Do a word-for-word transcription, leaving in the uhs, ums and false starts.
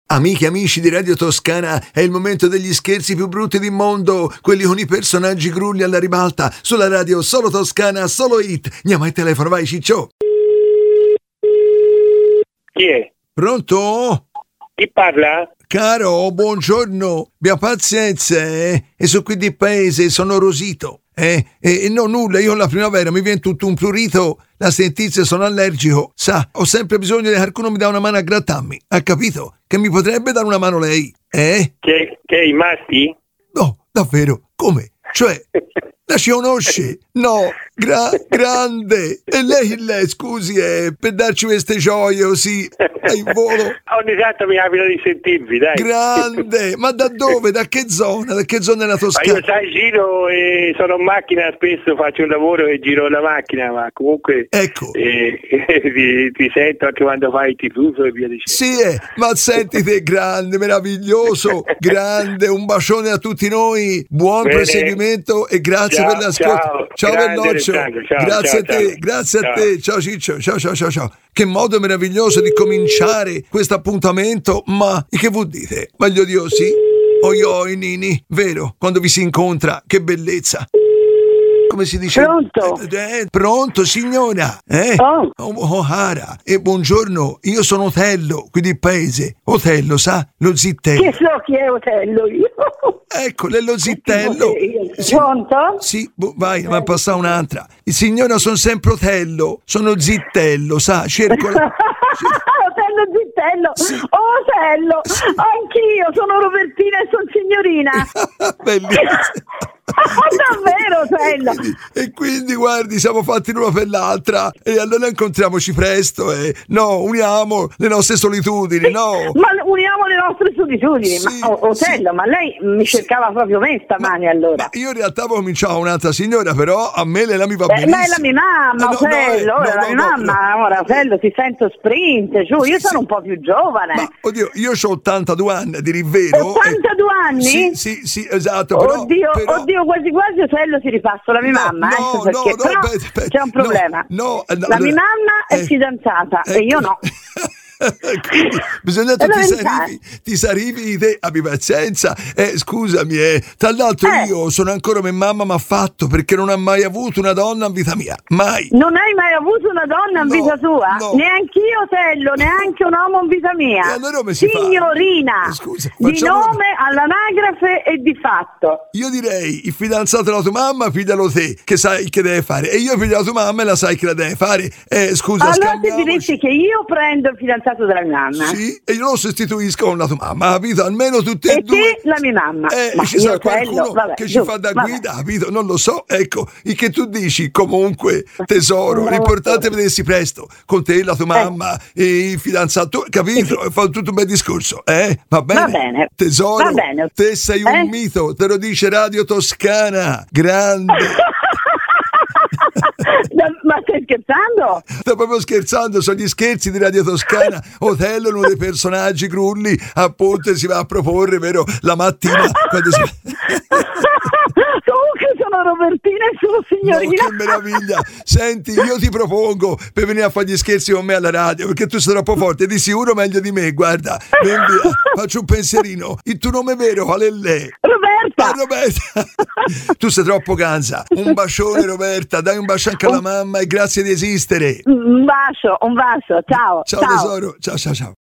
Amiche e amici di Radio Toscana, è il momento degli scherzi più brutti del mondo, quelli con i personaggi grulli alla ribalta, sulla radio solo Toscana, solo hit. Andiamo al telefono, vai Ciccio. Chi è? Pronto? Chi parla? Caro, buongiorno, abbia pazienza, eh? E sono qui di paese, sono rosito. Eh, e, e no, nulla, io la primavera mi viene tutto un prurito, la sentizia, sono allergico, sa, ho sempre bisogno che qualcuno mi dà una mano a grattarmi, ha capito? Che mi potrebbe dare una mano lei, eh? Che, che i maschi? No, davvero, come? Cioè, la ci conosce? No, gra- grande, e lei, lei, scusi, eh, per darci queste gioie così, è in volo. Ogni tanto mi capita di sentirvi, dai. Grande, ma da dove? Da che zona? Da che zona della Ma Toscana? io sai, giro e sono in macchina, spesso faccio un lavoro e giro la macchina, ma comunque Ecco. eh, ti, ti sento anche quando fai il tifoso e via dicendo. Sì, eh, ma senti te, grande, meraviglioso, grande, un bacione a tutti noi, buon Bene. proseguimento e grazie Ciao, per l'ascolto. ciao, Ciao grande Belloccio, Alessandro, ciao, grazie ciao, a te, ciao. grazie a Ciao. te, ciao Ciccio, ciao ciao ciao ciao. Che modo meraviglioso di cominciare questo appuntamento, ma che vuol dire? Meglio di così? Oi oi Nini, vero, quando vi si incontra, che bellezza. Come si dice? Pronto? Eh, eh, pronto signora? Eh? Oh. Oh, O'Hara. E buongiorno, io sono Otello, qui di paese. Otello, sa? Lo zittello. Che so chi è Otello io? Ecco, lei lo zittello. Sì. Pronto? Sì, boh, vai, ma passa un'altra. Il signora, sono sempre Otello, sono zittello, sa? Cerco la... Otello Zittello. Sì. Oh, Otello. Anch'io sono Robertina e sono signorina. Bellissimo. Davvero, Otello? E quindi, e quindi guardi, siamo fatti l'uno per l'altra e allora incontriamoci presto e no, uniamo le nostre solitudini, no? Ma uniamo le nostre solitudini. Sì, ma oh, Otello, sì. ma lei mi Sì. cercava proprio me stamani allora. Ma io in realtà avevo cominciato un'altra signora, però a me lei la mi va Eh, benissimo. ma è la mia mamma, Eh, no, Otello, no, eh, è la no, mia no, mamma, no. ora Otello ti sento sprint, giù, io Sì, sono sì. un po' più giovane. Ma oddio, io ho ottantadue anni di rivero. ottantadue e- anni? Sì, sì, sì, esatto. Però, Oddio, però- oddio, quasi quasi Otello si ripasso la mia No, mamma, no, eh, no, perché no, però aspetta, aspetta, c'è un no, problema. no, eh, no, la allora- mia mamma è eh, fidanzata e io no. Quindi bisogna che È la ti verità. sarivi, ti sarivi di te, abbi pazienza. Eh, scusami, eh. Tra l'altro Eh. io sono ancora come mamma mi ha fatto perché non ha mai avuto una donna in vita mia. Mai. Non hai mai avuto una donna in No, vita tua? no. Neanch'io, Otello, neanche un uomo in vita mia. E allora come si fa? Signorina, Eh, scusa, di facciamo- nome all'anagrafe e di fatto. Io direi il fidanzato della tua mamma, piglialo te, che sai che deve fare. E io piglio la tua mamma e la sai che la deve fare. Eh, scusa, Allora ti scambiamoci. diresti che io prendo il fidanzato della mia mamma Sì, e io lo sostituisco con la tua mamma, capito? Almeno tutte e, e due. te la mia mamma. Eh, Ma ci io, sarà Otello, qualcuno vabbè, che ci giù, fa da vabbè. guida, capito? Non lo so, ecco, il che tu dici, comunque, tesoro, No. l'importante è vedersi presto, con te, la tua mamma, e il fidanzato, capito? E fa tutto un bel discorso, eh? Va bene? Va bene. Tesoro, Va bene. te sei un Eh? mito, te lo dice Radio Toscana, grande. Ma stai scherzando? Sto proprio scherzando, sono gli scherzi di Radio Toscana. Otello è uno dei personaggi grulli, appunto, si va a proporre, vero, la mattina quando si... Comunque sono Robertina e sono No, signorina. che meraviglia! Senti, io ti propongo per venire a fare gli scherzi con me alla radio, perché tu sei troppo forte, di sicuro meglio di me. Guarda, ven via, faccio un pensierino. Il tuo nome vero qual è lei? Roberta. Ah, Roberta! Tu sei troppo ganza. Un bacione, Roberta, dai un bacio anche alla mamma e grazie di esistere. Un bacio, un bacio, ciao. Ciao, ciao. tesoro, ciao ciao ciao.